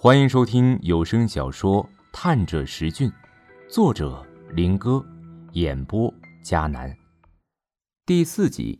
欢迎收听有声小说《探者石俊》，作者林哥，演播迦南。第4集。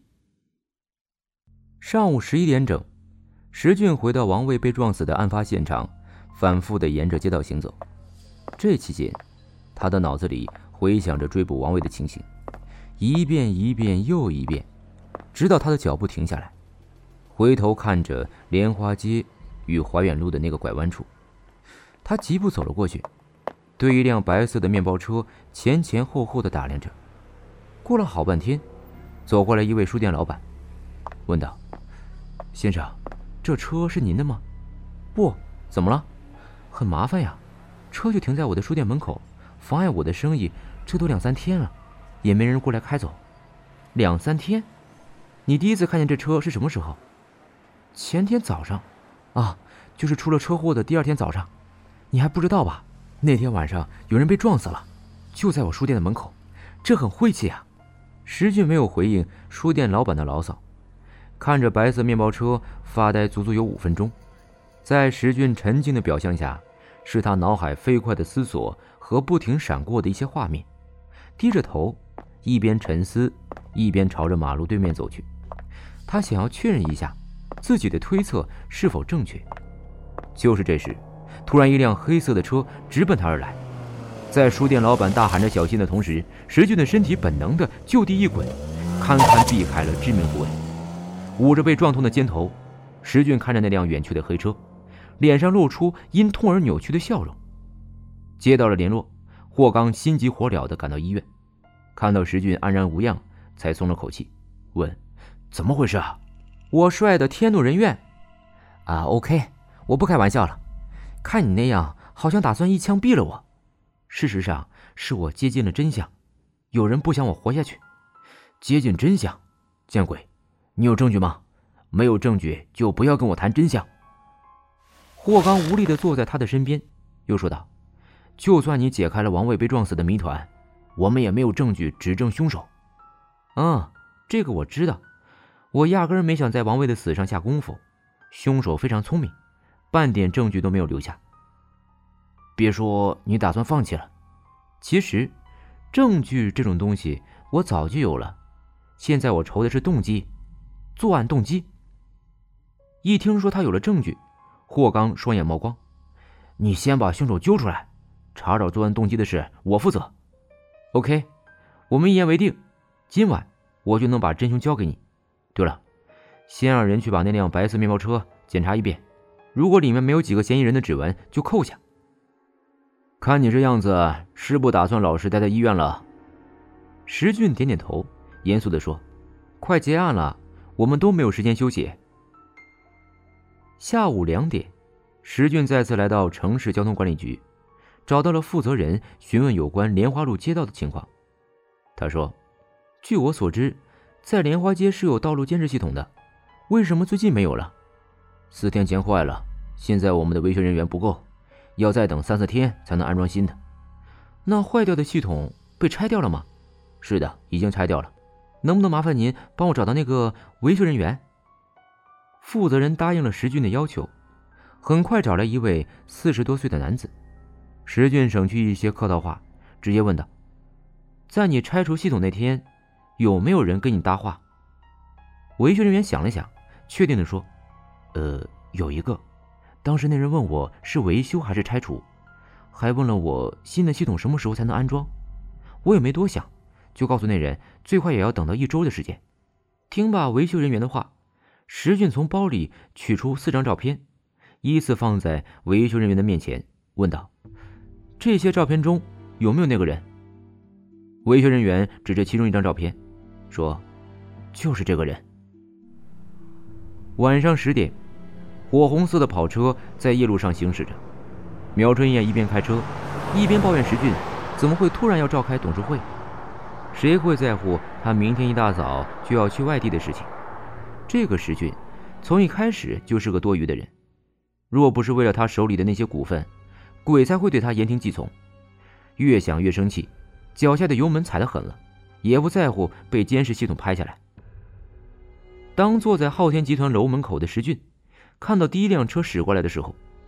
上午11点整，石俊回到王卫被撞死的案发现场，反复地沿着街道行走。这期间，他的脑子里回想着追捕王卫的情形，一遍一遍又一遍，直到他的脚步停下来，回头看着莲花街与怀远路的那个拐弯处，他疾步走了过去，对一辆白色的面包车前前后后地打量着。过了好半天，走过来一位书店老板，问道：“先生，这车是您的吗？”“不，怎么了？”“很麻烦呀，车就停在我的书店门口，妨碍我的生意，这都2、3天了，也没人过来开走。”“2、3天？你第一次看见这车是什么时候？”“前天早上。”“啊，就是出了车祸的第2天早上。你还不知道吧？那天晚上有人被撞死了，就在我书店的门口，这很晦气啊。”石俊没有回应书店老板的牢骚，看着白色面包车发呆足足有5分钟。在石俊沉静的表象下，是他脑海飞快的思索和不停闪过的一些画面。低着头，一边沉思，一边朝着马路对面走去。他想要确认一下自己的推测是否正确。就是这时，突然一辆黑色的车直奔他而来。在书店老板大喊着小心的同时，石俊的身体本能的就地一滚，堪堪避开了致命部位。捂着被撞痛的肩头，石俊看着那辆远去的黑车，脸上露出因痛而扭曲的笑容。接到了联络，霍刚心急火燎地赶到医院，看到石俊安然无恙，才松了口气，问：“怎么回事啊？”“我帅的天怒人怨。”“啊 ，OK， 我不开玩笑了。看你那样，好像打算一枪毙了我。事实上，是我接近了真相，有人不想我活下去。”“接近真相？见鬼！你有证据吗？没有证据就不要跟我谈真相。”霍刚无力地坐在他的身边，又说道：“就算你解开了王卫被撞死的谜团，我们也没有证据指证凶手。”“这个我知道，我压根儿没想在王卫的死上下功夫。凶手非常聪明，半点证据都没有留下。”“别说你打算放弃了，其实证据这种东西我早就有了，现在我愁的是动机，作案动机。”一听说他有了证据，霍刚双眼冒光：“你先把凶手揪出来，查找作案动机的事我负责。” “OK， 我们一言为定，今晚我就能把真凶交给你。对了，先让人去把那辆白色面包车检查一遍，如果里面没有几个嫌疑人的指纹就扣下。看你这样子，是不打算老实待在医院了？”石俊点点头，严肃地说：“快结案了，我们都没有时间休息。”下午2点，石俊再次来到城市交通管理局，找到了负责人，询问有关莲花路街道的情况。他说：“据我所知，在莲花街是有道路监视系统的，为什么最近没有了？4天前坏了，现在我们的维修人员不够，要再等3、4天才能安装新的。”“那坏掉的系统被拆掉了吗？”“是的，已经拆掉了。能不能麻烦您帮我找到那个维修人员？”负责人答应了石俊的要求，很快找来一位40多岁的男子。石俊省去一些客套话，直接问道：“在你拆除系统那天，有没有人跟你搭话？”维修人员想了想，确定地说：“有一个。当时那人问我是维修还是拆除，还问了我新的系统什么时候才能安装。我也没多想，就告诉那人最快也要等到1周的时间。”听罢维修人员的话，石俊从包里取出4张照片，依次放在维修人员的面前，问道：“这些照片中有没有那个人？”维修人员指着其中一张照片，说：“就是这个人。”晚上10点，火红色的跑车在夜路上行驶着。苗春燕一边开车，一边抱怨石俊怎么会突然要召开董事会，谁会在乎他明天一大早就要去外地的事情？这个石俊从一开始就是个多余的人，若不是为了他手里的那些股份，鬼才会对他言听计从。越想越生气，脚下的油门踩得狠了，也不在乎被监视系统拍下来。当坐在昊天集团楼门口的石俊看到第一辆车驶过来的时候，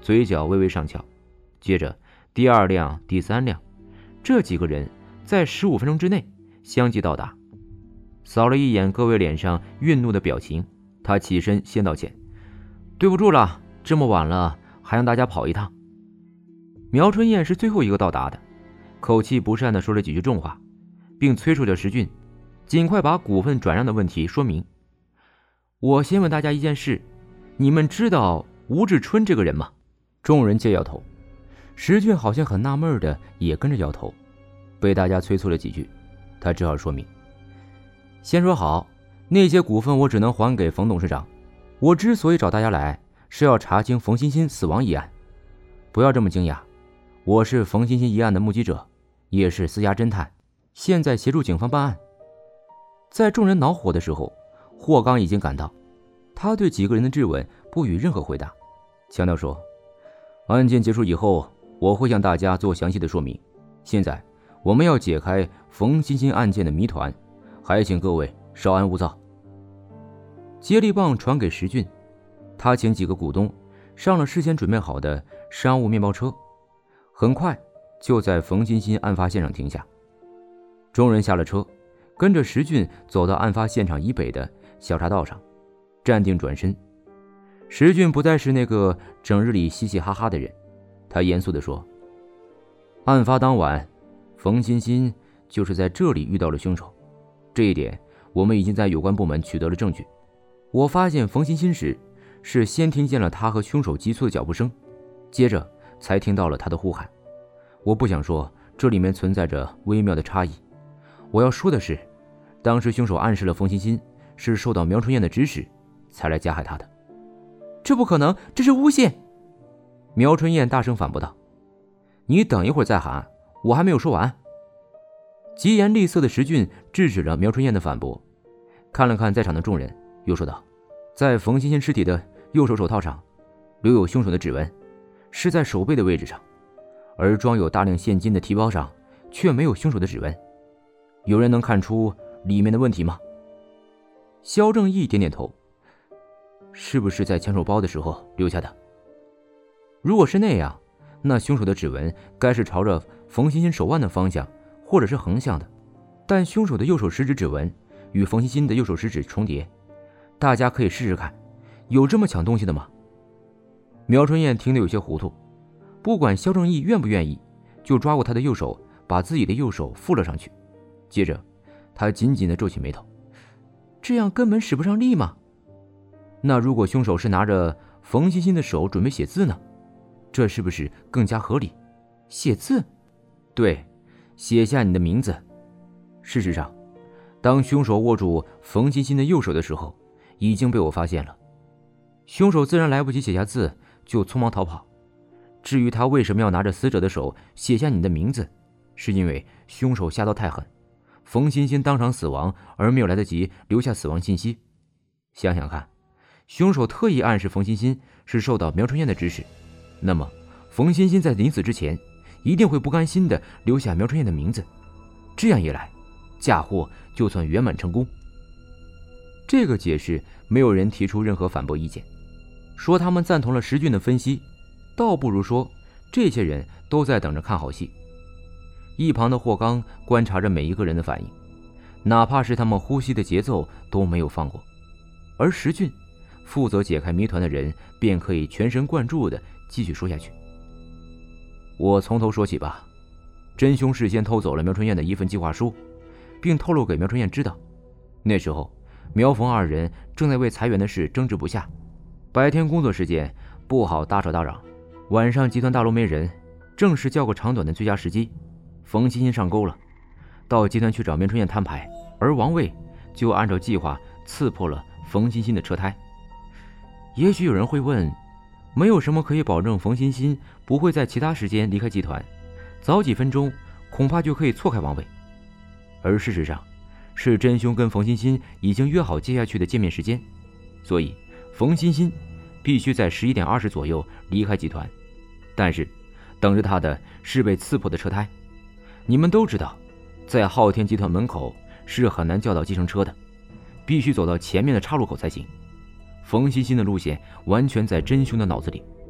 嘴角微微上翘。接着第二辆、第三辆，这几个人在15分钟之内相继到达。扫了一眼各位脸上愠怒的表情，他起身先道歉：“对不住了，这么晚了还让大家跑一趟。”苗春燕是最后一个到达的，口气不善地说了几句重话，并催促着石俊尽快把股份转让的问题说明。我先问大家一件事，你们知道吴志春这个人吗？众人皆摇头。石俊好像很纳闷的也跟着摇头。被大家催促了几句，他只好说明：先说好，那些股份我只能还给冯董事长。我之所以找大家来，是要查清冯欣欣死亡一案。不要这么惊讶，我是冯欣欣一案的目击者，也是私家侦探，现在协助警方办案。在众人恼火的时候，霍刚已经赶到，他对几个人的质问不予任何回答，强调说：案件结束以后，我会向大家做详细的说明。现在我们要解开冯欣欣案件的谜团，还请各位稍安勿躁。接力棒传给石俊，他请几个股东上了事先准备好的商务面包车，很快就在冯欣欣案发现场停下。众人下了车，跟着石俊走到案发现场以北的小岔道上，站定转身。石俊不再是那个整日里嘻嘻哈哈的人，他严肃地说：案发当晚，冯欣欣就是在这里遇到了凶手，这一点我们已经在有关部门取得了证据。我发现冯欣欣时，是先听见了他和凶手急促的脚步声，接着才听到了他的呼喊。我不想说这里面存在着微妙的差异，我要说的是，当时凶手暗示了冯欣欣是受到苗春燕的指使才来加害他的。这不可能，这是诬陷！苗春燕大声反驳道：你等一会儿再喊，我还没有说完。疾言厉色的石俊制止了苗春燕的反驳，看了看在场的众人，又说道：在冯欣欣尸体的右手手套上留有凶手的指纹，是在手背的位置上，而装有大量现金的提包上却没有凶手的指纹。有人能看出里面的问题吗？肖正义点点头：是不是在抢手包的时候留下的？如果是那样，那凶手的指纹该是朝着冯欣欣手腕的方向，或者是横向的，但凶手的右手食指指纹与冯欣欣的右手食指重叠，大家可以试试看，有这么抢东西的吗？苗春燕听得有些糊涂，不管肖正义愿不愿意，就抓过他的右手，把自己的右手附了上去。接着他紧紧地皱起眉头，这样根本使不上力吗？那如果凶手是拿着冯欣欣的手准备写字呢？这是不是更加合理？写字？对，写下你的名字。事实上，当凶手握住冯欣欣的右手的时候，已经被我发现了。凶手自然来不及写下字，就匆忙逃跑。至于他为什么要拿着死者的手写下你的名字，是因为凶手下刀太狠，冯欣欣当场死亡，而没有来得及留下死亡信息。想想看，凶手特意暗示冯欣欣是受到苗春燕的指使，那么冯欣欣在临死之前一定会不甘心地留下苗春燕的名字，这样一来，嫁祸就算圆满成功。这个解释没有人提出任何反驳意见，说他们赞同了石俊的分析，倒不如说这些人都在等着看好戏。一旁的霍刚观察着每一个人的反应，哪怕是他们呼吸的节奏都没有放过，而石俊负责解开谜团的人便可以全神贯注地继续说下去。我从头说起吧。真凶事先偷走了苗春燕的一份计划书，并透露给苗春燕知道。那时候苗冯二人正在为裁员的事争执不下，白天工作时间不好大吵大嚷，晚上集团大楼没人，正是较个长短的最佳时机。冯欣欣上钩了，到集团去找苗春燕摊牌，而王卫就按照计划刺破了冯欣欣的车胎。也许有人会问，没有什么可以保证冯欣欣不会在其他时间离开集团，早几分钟恐怕就可以错开王卫。而事实上，是真凶跟冯欣欣已经约好接下去的见面时间，所以冯欣欣必须在11点20左右离开集团。但是等着他的是被刺破的车胎。你们都知道，在昊天集团门口是很难叫到计程车的，必须走到前面的岔路口才行。冯欣欣的路线完全在真凶的脑子里，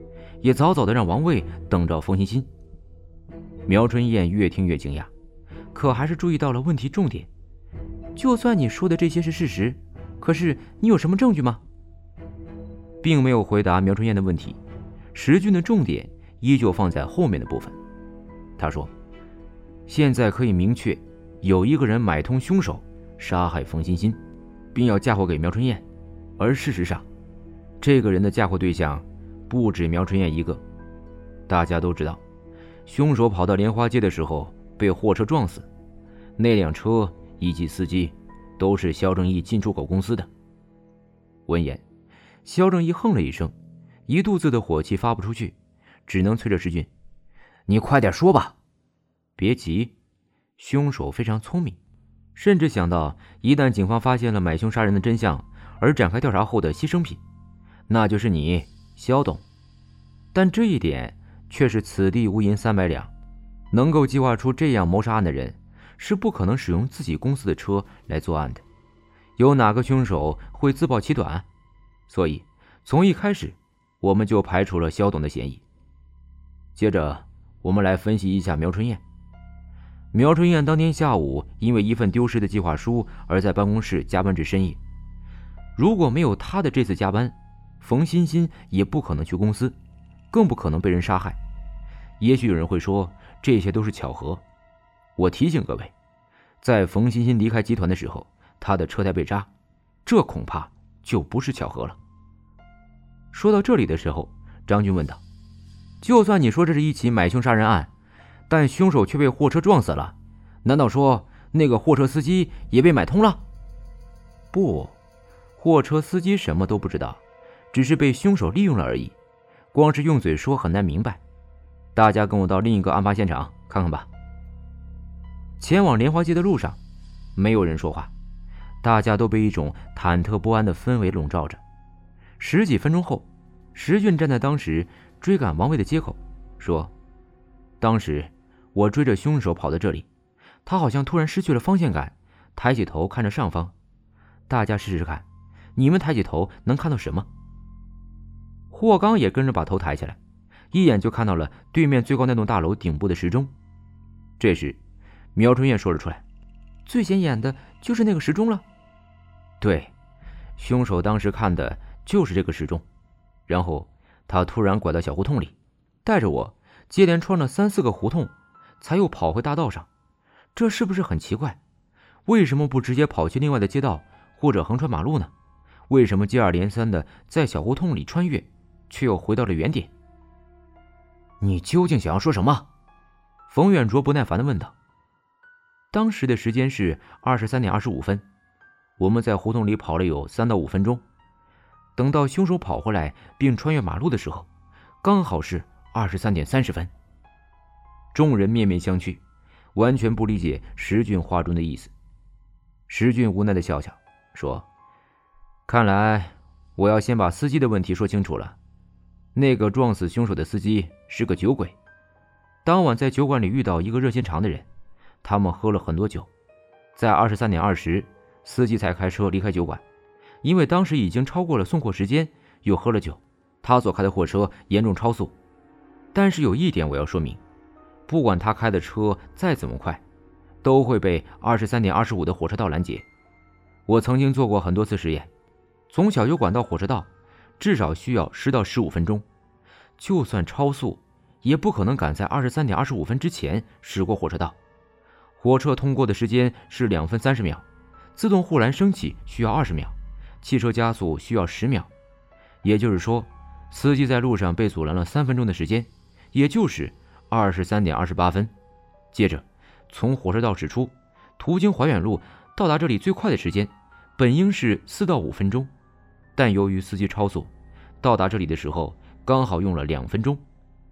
也早早的让王卫等着冯欣欣。苗春燕越听越惊讶，可还是注意到了问题重点。就算你说的这些是事实，可是你有什么证据吗？并没有回答苗春燕的问题，石俊的重点依旧放在后面的部分。他说，现在可以明确有一个人买通凶手杀害冯欣欣，并要嫁祸给苗春燕，而事实上这个人的嫁祸对象不止苗春燕一个。大家都知道，凶手跑到莲花街的时候被货车撞死，那辆车以及司机都是肖正义进出口公司的。闻言，肖正义哼了一声，一肚子的火气发不出去，只能催着石俊，你快点说吧。别急，凶手非常聪明，甚至想到一旦警方发现了买凶杀人的真相而展开调查后的牺牲品，那就是你肖董。但这一点却是此地无银300两，能够计划出这样谋杀案的人是不可能使用自己公司的车来作案的。有哪个凶手会自暴其短？所以从一开始我们就排除了肖董的嫌疑。接着我们来分析一下苗春燕。苗春燕当天下午因为一份丢失的计划书而在办公室加班至深夜。如果没有她的这次加班，冯欣欣也不可能去公司，更不可能被人杀害。也许有人会说这些都是巧合，我提醒各位，在冯欣欣离开集团的时候，她的车胎被扎，这恐怕就不是巧合了。说到这里的时候，张军问道，就算你说这是一起买凶杀人案，但凶手却被货车撞死了，难道说那个货车司机也被买通了？不，货车司机什么都不知道，只是被凶手利用了而已，光是用嘴说很难明白。大家跟我到另一个案发现场看看吧。前往莲花街的路上，没有人说话，大家都被一种忐忑不安的氛围笼罩着。10几分钟后，石俊站在当时追赶王卫的街口，说，当时我追着凶手跑到这里，他好像突然失去了方向感，抬起头看着上方。大家试试看，你们抬起头能看到什么？霍刚也跟着把头抬起来，一眼就看到了对面最高那栋大楼顶部的时钟。这时苗春燕说了出来，最显眼的就是那个时钟了。对，凶手当时看的就是这个时钟，然后他突然拐到小胡同里，带着我接连穿了3、4个胡同，才又跑回大道上。这是不是很奇怪？为什么不直接跑去另外的街道或者横穿马路呢？为什么接二连三的在小胡同里穿越，却又回到了原点？你究竟想要说什么？冯远卓不耐烦地问道。当时的时间是23点25分，我们在胡同里跑了有3到5分钟，等到凶手跑回来并穿越马路的时候，刚好是23点30分。众人面面相觑，完全不理解石俊话中的意思。石俊无奈地笑笑说，看来我要先把司机的问题说清楚了。那个撞死凶手的司机是个酒鬼，当晚在酒馆里遇到一个热心肠的人，他们喝了很多酒，在23点20，司机才开车离开酒馆。因为当时已经超过了送货时间，又喝了酒，他所开的货车严重超速。但是有一点我要说明，不管他开的车再怎么快，都会被23点25的火车道拦截。我曾经做过很多次实验，从小酒馆到火车道至少需要10到15分钟，就算超速也不可能赶在23点25分之前驶过火车道。火车通过的时间是2分30秒，自动护栏升起需要20秒，汽车加速需要10秒。也就是说，司机在路上被阻拦了3分钟的时间，也就是23点28分。接着从火车道驶出，途经怀远路到达这里最快的时间本应是4到5分钟，但由于司机超速，到达这里的时候刚好用了2分钟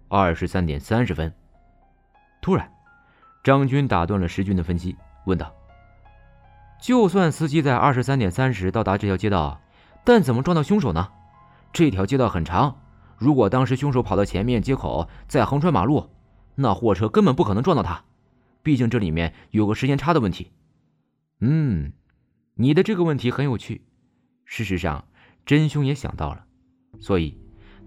，23点30分。突然张军打断了石军的分析，问道，就算司机在23点30到达这条街道，但怎么撞到凶手呢？这条街道很长，如果当时凶手跑到前面街口再横穿马路，那货车根本不可能撞到他，毕竟这里面有个时间差的问题。你的这个问题很有趣，事实上真凶也想到了，所以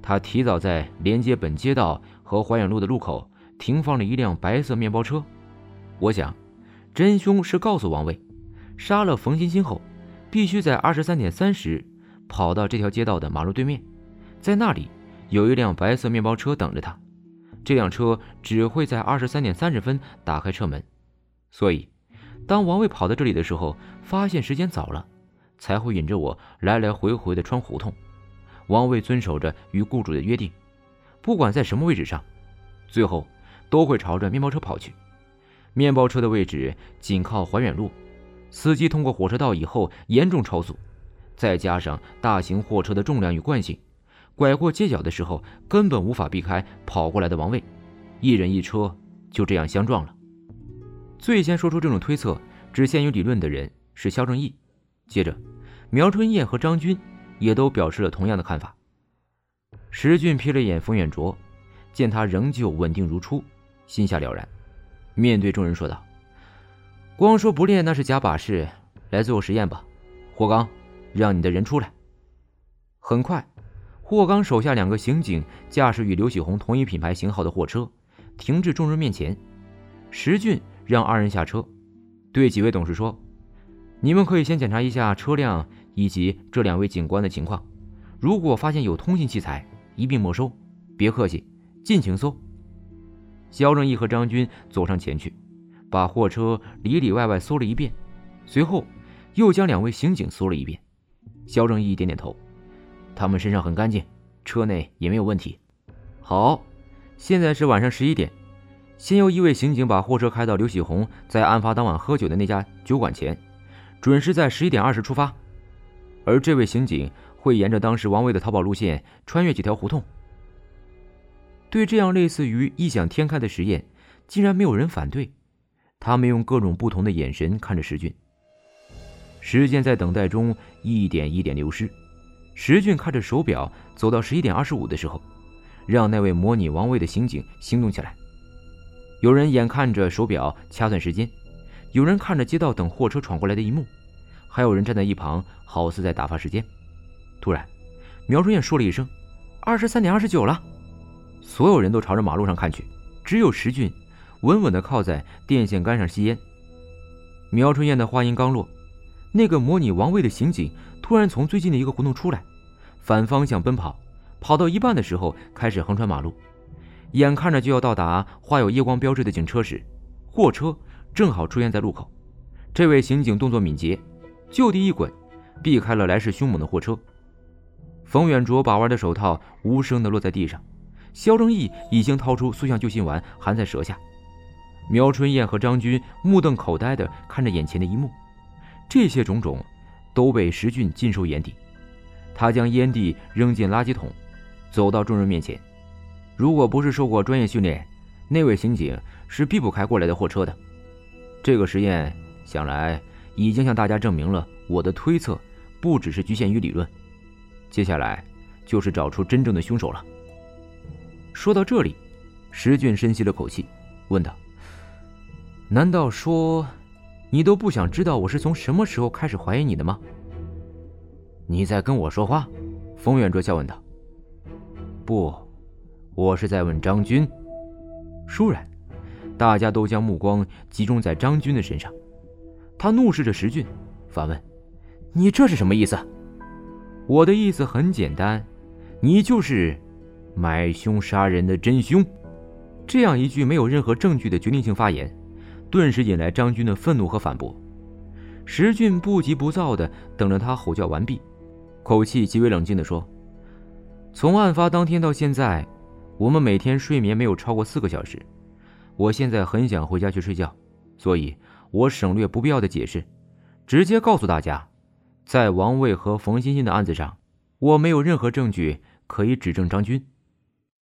他提早在连接本街道和怀远路的路口停放了一辆白色面包车。我想，真凶是告诉王卫，杀了冯欣欣后，必须在23点30跑到这条街道的马路对面，在那里有一辆白色面包车等着他。这辆车只会在23点30分打开车门，所以当王卫跑到这里的时候，发现时间早了，才会引着我来来回回的穿胡同。王卫遵守着与雇主的约定，不管在什么位置上，最后都会朝着面包车跑去。面包车的位置紧靠怀远路，司机通过火车道以后严重超速，再加上大型货车的重量与惯性，拐过街角的时候根本无法避开跑过来的王卫，一人一车就这样相撞了。最先说出这种推测只限于理论的人是肖正义，接着苗春燕和张军也都表示了同样的看法。石俊瞥了眼冯远卓，见他仍旧稳定如初，心下了然，面对众人说道：光说不练那是假把式，来做实验吧。霍刚，让你的人出来。很快，霍刚手下2个刑警驾驶与刘喜红同一品牌型号的货车停至众人面前。石俊让2人下车，对几位董事说：你们可以先检查一下车辆以及这2位警官的情况，如果发现有通信器材，一并没收，别客气，尽情搜。肖正义和张军走上前去，把货车里里外外搜了一遍，随后又将2位刑警搜了一遍。肖正义点点头，他们身上很干净，车内也没有问题。好，现在是晚上11点，先由1位刑警把货车开到刘喜红在案发当晚喝酒的那家酒馆前，准时在11点20出发。而这位刑警会沿着当时王卫的逃跑路线穿越几条胡同。对这样类似于异想天开的实验，竟然没有人反对。他们用各种不同的眼神看着石俊。时间在等待中一点一点流失。石俊看着手表，走到11点25的时候，让那位模拟王卫的刑警行动起来。有人眼看着手表掐算时间，有人看着街道等货车闯过来的一幕，还有人站在一旁好似在打发时间。突然，苗春燕说了一声：23点29了。所有人都朝着马路上看去，只有石俊稳稳地靠在电线杆上吸烟。苗春燕的话音刚落，那个模拟王卫的刑警突然从最近的一个胡同出来，反方向奔跑，跑到一半的时候开始横穿马路，眼看着就要到达画有夜光标志的警车时，货车正好出现在路口。这位刑警动作敏捷，就地一滚，避开了来势凶猛的货车。冯远卓把玩的手套无声地落在地上，肖正义已经掏出速效救心丸含在舌下。苗春燕和张军目瞪口呆地看着眼前的一幕，这些种种都被石俊尽收眼底。他将烟蒂扔进垃圾桶，走到众人面前。如果不是受过专业训练，那位刑警是避不开过来的货车的。这个实验想来已经向大家证明了我的推测不只是局限于理论。接下来就是找出真正的凶手了。说到这里，石俊深吸了口气，问道：难道说你都不想知道我是从什么时候开始怀疑你的吗？你在跟我说话？冯远哲笑问道。不，我是在问张军。倏然，大家都将目光集中在张军的身上。他怒视着石俊，反问：你这是什么意思？我的意思很简单，你就是买凶杀人的真凶。这样一句没有任何证据的决定性发言，顿时引来张军的愤怒和反驳。石俊不急不躁地等着他吼叫完毕，口气极为冷静地说：从案发当天到现在，我们每天睡眠没有超过4个小时。我现在很想回家去睡觉，所以我省略不必要的解释，直接告诉大家，在王卫和冯欣欣的案子上，我没有任何证据可以指证张军。